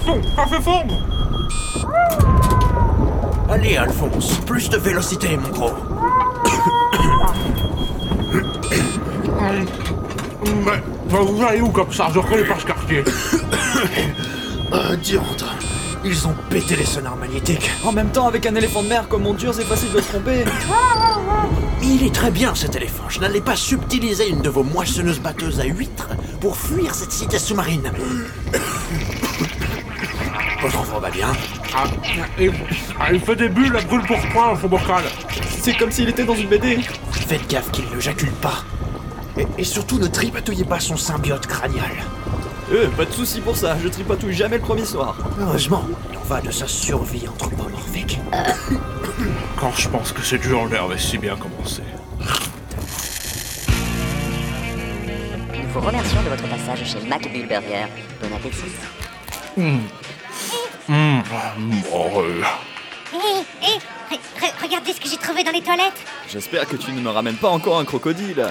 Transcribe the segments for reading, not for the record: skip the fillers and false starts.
Attention, ça fait fondre. Allez, Alphonse, plus de vélocité, mon gros. Mais vous allez où comme ça? Je reconnais pas ce quartier. Diantre, ils ont pété les sonars magnétiques. En même temps, avec un éléphant de mer comme mon Dieu, c'est facile de se tromper. Mais il est très bien cet éléphant. Je n'allais pas subtiliser une de vos moissonneuses batteuses à huîtres pour fuir cette cité sous-marine. Votre enfant va bien? Il fait des bulles à brûle pour point dans son bocal. C'est comme s'il était dans une BD. Faites gaffe qu'il ne jacule pas. Et surtout, ne tripatouillez pas son symbiote crânial. Pas de soucis pour ça, je tripatouille jamais le premier soir. Heureusement, il en va de sa survie anthropomorphique. Quand je pense que cette journée avait si bien commencé. Nous vous remercions de votre passage chez McBullburger. Bon appétit. Regardez ce que j'ai trouvé dans les toilettes. J'espère que tu ne me ramènes pas encore un crocodile.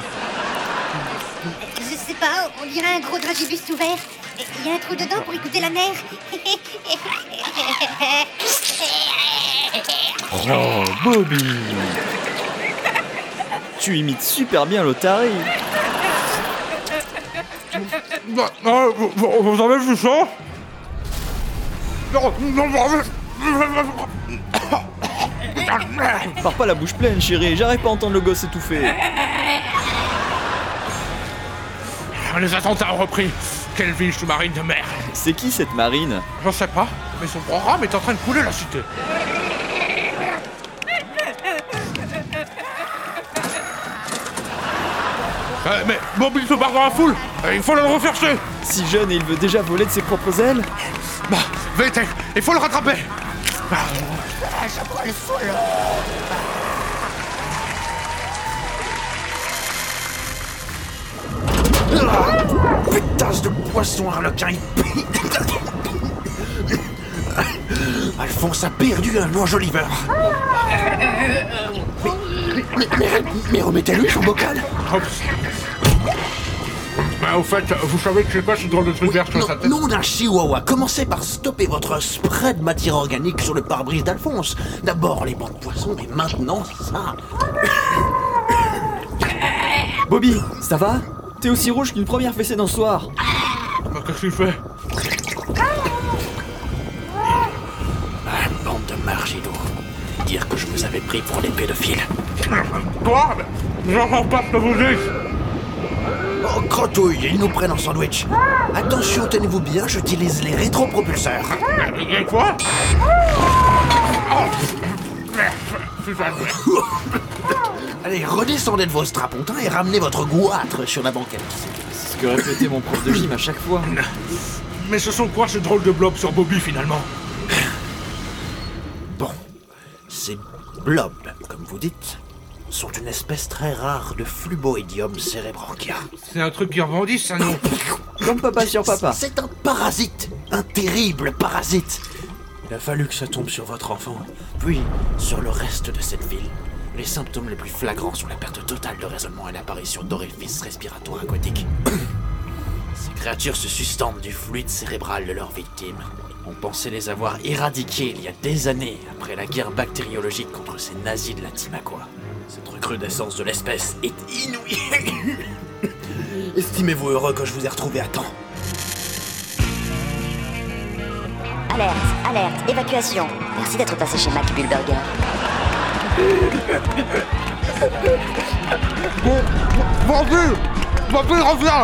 Je sais pas, on dirait un gros dragibus ouvert. Il y a un trou dedans pour écouter la mer. Oh, Bobby. Tu imites super bien l'Otari. Vous avez vu ça? Non, Pars pas la bouche pleine, chérie, j'arrive pas à entendre le gosse étouffé. les attentats ont repris. Quelle ville sous-marine de merde. C'est qui cette marine? Je sais pas, mais son programme est en train de couler la cité. Mais Bobby se barre dans la foule. Il faut le rechercher. Si jeune et il veut déjà voler de ses propres ailes? Bah, vite, il faut le rattraper. Pétasse de poisson harlequin. Alphonse a perdu un enjoliveur. Mais remettez-lui son bocal. Au fait, vous savez que c'est quoi ce drôle de truc vert sur sa tête? Nom d'un chihuahua, commencez par stopper votre spray de matière organique sur le pare-brise d'Alphonse. D'abord les bancs de poissons et maintenant ça. Bobby, ça va? T'es aussi rouge qu'une première fessée d'un soir. Qu'est-ce qu'il fait? Bande de margidos. Dire que je vous avais pris pour les pédophiles. Quoi? J'entends pas ce que vous dites. Oh, crotouille, ils nous prennent en sandwich. Attention, tenez-vous bien, j'utilise les rétropropulseurs. Et quoi? Allez, redescendez de vos strapontins et ramenez votre goitre sur la banquette. C'est ce que répétait mon prof de gym à chaque fois. Mais ce sont quoi ces drôles de blobs sur Bobby finalement? Bon, ces blobs, comme vous dites, sont une espèce très rare de Fluboidium cerebranchia. C'est un truc qui rebondit, ça non? Comme papa sur papa. C'est un parasite, un terrible parasite. Il a fallu que ça tombe sur votre enfant, puis sur le reste de cette ville. Les symptômes les plus flagrants sont la perte totale de raisonnement et l'apparition d'orifices respiratoires aquatiques. Ces créatures se sustentent du fluide cérébral de leurs victimes. On pensait les avoir éradiquées il y a des années, après la guerre bactériologique contre ces nazis de la Timacoa. Cette recrudescence de l'espèce est inouïe. Estimez-vous heureux que je vous ai retrouvé à temps. Alerte, alerte, évacuation. Merci d'être passé chez McBullburger. Bobby, reviens.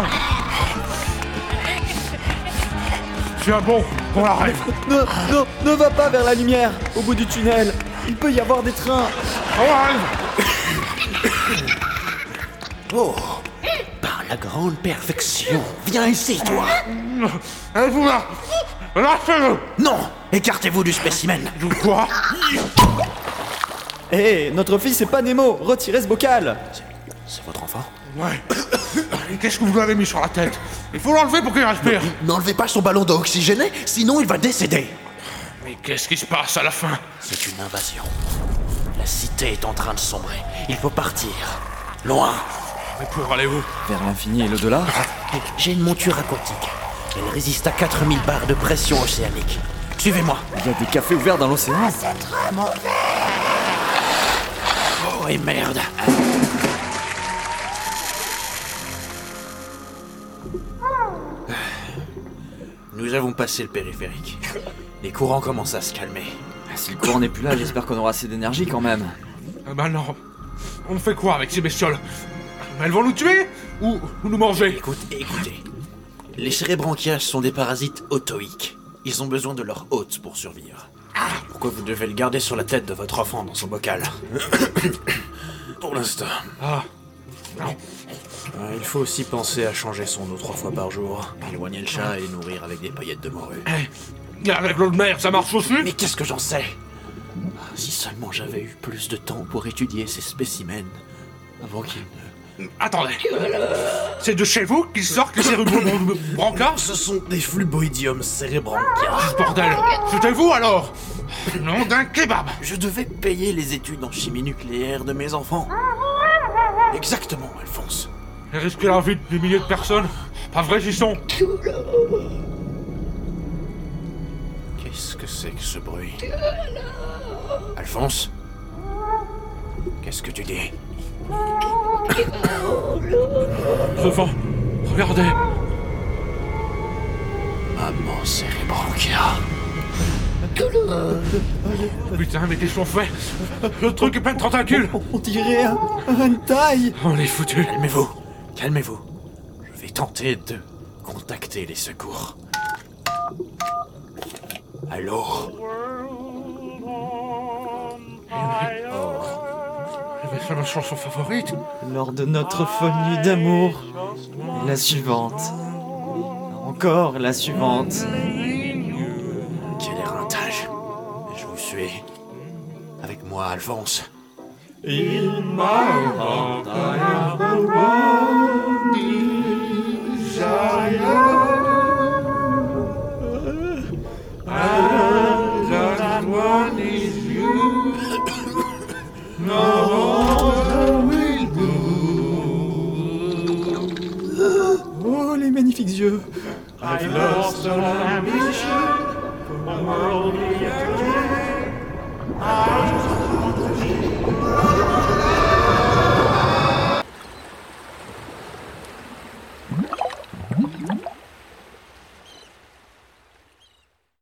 Tiens bon, on arrive. Ne va pas vers la lumière, au bout du tunnel. Il peut y avoir des trains. On arrive. Oh, par la grande perfection. Viens ici, toi. Allez, vous là. Lâchez-le. Non, écartez-vous du spécimen. Quoi? Hé, notre fils c'est pas Nemo, retirez ce bocal. C'est votre enfant? Ouais. Et qu'est-ce que vous lui avez mis sur la tête? Il faut l'enlever pour qu'il respire. N'enlevez pas son ballon d'eau oxygéné, sinon il va décéder. Mais qu'est-ce qui se passe à la fin? C'est une invasion. La cité est en train de sombrer. Il faut partir. Loin. Mais pour aller où? Vers l'infini et l'au-delà. J'ai une monture aquatique. Elle résiste à 4000 bars de pression océanique. Suivez-moi. Il y a des cafés ouverts dans l'océan. Oh et merde. Nous avons passé le périphérique. Les courants commencent à se calmer. Si le courant n'est plus là, j'espère qu'on aura assez d'énergie quand même. Maintenant, on fait quoi avec ces bestioles? Elles vont nous tuer ou nous manger? Écoutez. Les cérébranchiages sont des parasites autoïques. Ils ont besoin de leur hôte pour survivre. Pourquoi vous devez le garder sur la tête de votre enfant dans son bocal? Pour l'instant. Il faut aussi penser à changer son eau 3 fois par jour, éloigner le chat et le nourrir avec des paillettes de morue. Et avec l'eau de mer, ça marche aussi? Mais qu'est-ce que j'en sais? Si seulement j'avais eu plus de temps pour étudier ces spécimens avant qu'ils ne... Attendez. C'est de chez vous qu'ils sortent les cérébranchias? Ce sont des fluboïdium cérébranchias. Bordel, c'était vous alors? Nom d'un kebab. Je devais payer les études en chimie nucléaire de mes enfants. Exactement, Alphonse. Et risquer la vie de milliers de personnes? Pas vrai, Gisson? Qu'est-ce que c'est que ce bruit? Alphonse? Qu'est-ce que tu dis? Devant, regardez. Maman cérébranchia. Putain, mais qu'est-ce qu'on fait? Le truc est plein de tentacules. On dirait un taille. On est foutus. Calmez-vous. Je vais tenter de contacter les secours. Allô? C'est ma chanson favorite. Lors de notre folle nuit d'amour. Et la suivante. Encore la suivante. Quel éreintage. Je vous suis. Avec moi, Alphonse. In my heart I have a one desire. And that one is you. No other will do. Oh, les magnifiques yeux. I've lost all ambition for the world.